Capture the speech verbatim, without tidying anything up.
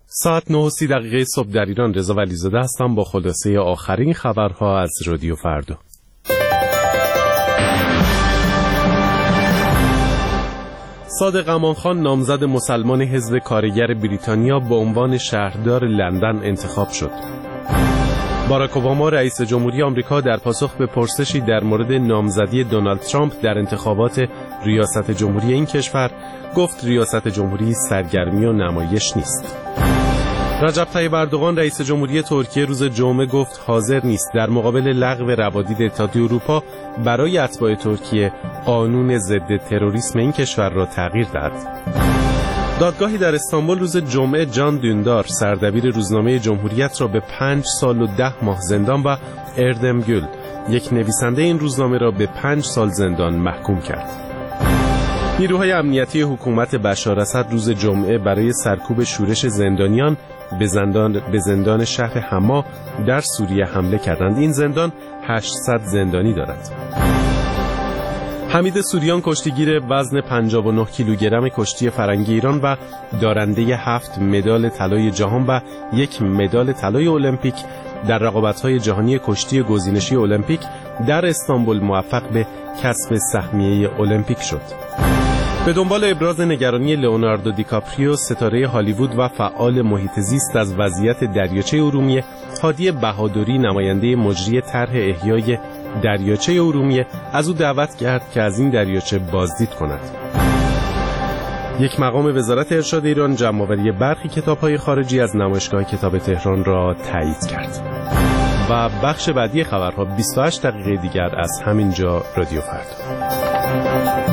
ساعت نه و سی دقیقه صبح در ایران. رضا ولیزاده هستم با خلاصه آخرین خبرها از رادیو فردا. صادق امانخان نامزد مسلمان حزب کارگر بریتانیا به عنوان شهردار لندن انتخاب شد. باراک اوباما رئیس جمهوری آمریکا در پاسخ به پرسشی در مورد نامزدی دونالد ترامپ در انتخابات ریاست جمهوری این کشور گفت ریاست جمهوری سرگرمی و نمایش نیست. رجب طیب اردوغان رئیس جمهوری ترکیه روز جمعه گفت حاضر نیست در مقابل لغو روادید اتحادیه اروپا برای اتباع ترکیه قانون ضد تروریسم این کشور را تغییر دهد. دادگاهی در استانبول روز جمعه جان دوندار سردبیر روزنامه جمهوریت را به پنج سال و ده ماه زندان و اردم گül یک نویسنده این روزنامه را به پنج سال زندان محکوم کرد. نیروهای امنیتی حکومت بشار اسد روز جمعه برای سرکوب شورش زندانیان به زندان به زندان شهر حما در سوریه حمله کردند. این زندان هشتصد زندانی دارد. حمید سوریان کشتیگیر وزن پنجاه و نه کیلوگرم کشتی فرنگی ایران و دارنده هفت مدال طلای جهان و یک مدال طلای المپیک در رقابت‌های جهانی کشتی گزینشی المپیک در استانبول موفق به کسب سهمیه المپیک شد. به دنبال ابراز نگرانی لئوناردو دیکاپریو ستاره هالیوود و فعال محیط زیست از وضعیت دریاچه ارومیه، هادی بهادری نماینده مجری طرح احیای دریاچه ارومیه از او دعوت کرد که از این دریاچه بازدید کند. یک مقام وزارت ارشاد ایران جمع‌آوری برخی کتاب‌های خارجی از نمایشگاه کتاب تهران را تایید کرد. و بخش بعدی خبرها بیست و هشت دقیقه دیگر از همینجا رادیو فردا.